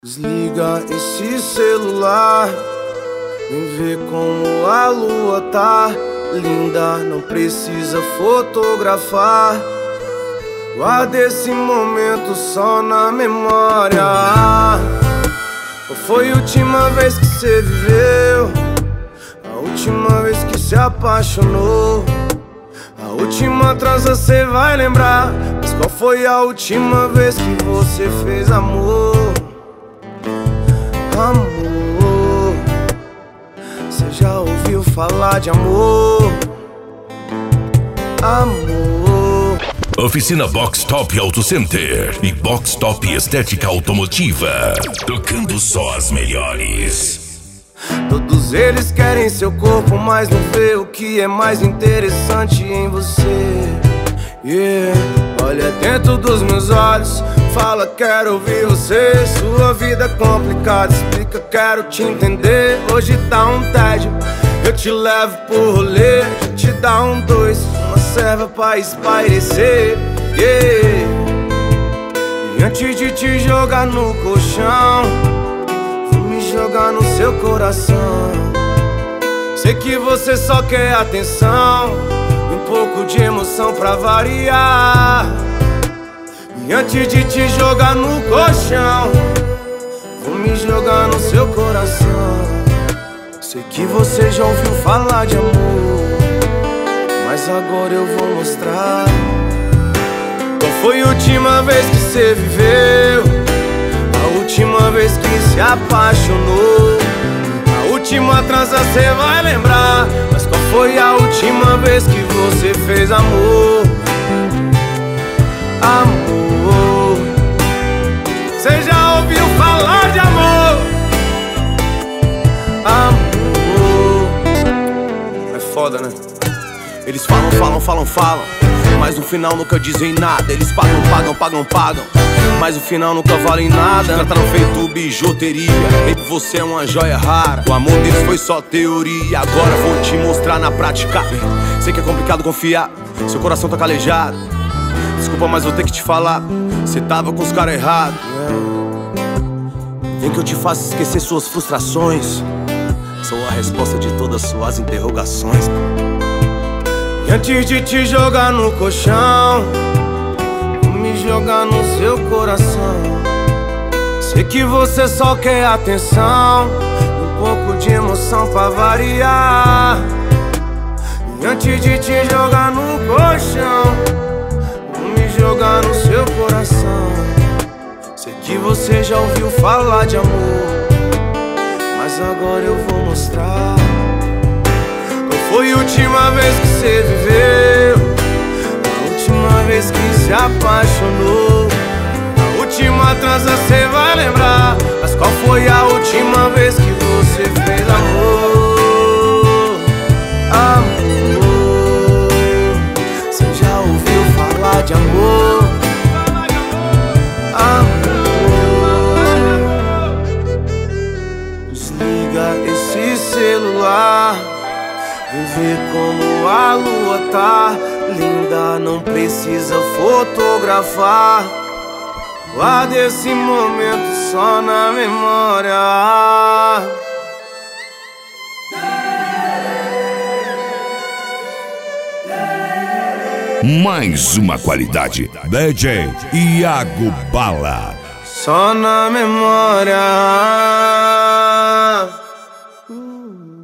Desliga esse celular, vem ver como a lua tá linda, não precisa fotografar. Guarda esse momento só na memória. Qual foi a última vez que você viveu? A última vez que se apaixonou? A última transa cê vai lembrar, mas qual foi a última vez que você fez amor? Amor, cê já ouviu falar de amor? Amor. Oficina Box Top Auto Center e Box Top Estética Automotiva, tocando só as melhores. Todos eles querem seu corpo, mas não vê o que é mais interessante em você. Yeah. Olha dentro dos meus olhos, fala quero ouvir você. Sua vida é complicada, explica quero te entender. Hoje tá um tédio, eu te levo pro rolê. Te dá um dois, uma serva pra espairecer. Yeah. E antes de te jogar no colchão, vou me jogar no seu coração. Sei que você só quer atenção e um pouco de emoção pra variar. E antes de te jogar no colchão, vou me jogar no seu coração. Sei que você já ouviu falar de amor, mas agora eu vou mostrar. Qual foi a última vez que você viveu? A última vez que se apaixonou? A última transa cê vai lembrar, mas qual foi a última vez que você fez amor? Amor, cê já ouviu falar de amor? Amor. É foda, né? Eles falam, mas no final nunca dizem nada. Eles pagam, mas no final nunca valem nada. Trataram feito bijuteria, baby, você é uma joia rara. O amor deles foi só teoria, agora vou te mostrar na prática. Sei que é complicado confiar, seu coração tá calejado. Desculpa, mas vou ter que te falar, cê tava com os caras errados. Vem que eu te faço esquecer suas frustrações. Sou a resposta de todas suas interrogações. E antes de te jogar no colchão, vou me jogar no seu coração. Sei que você só quer atenção e um pouco de emoção pra variar. E antes de te jogar no colchão, vou me jogar no seu coração. Sei que você já ouviu falar de amor, mas agora eu vou mostrar. Qual foi a última vez que você viveu? A última vez que se apaixonou? A última transa cê vai lembrar, mas qual foi a última vez que você fez amor? Amor, cê já ouviu falar de amor? Amor. Desliga esse celular, vem ver como a lua tá linda, não precisa fotografar. Guarda esse momento só na memória. Mais uma qualidade, DJ Iago Bala. Só na memória.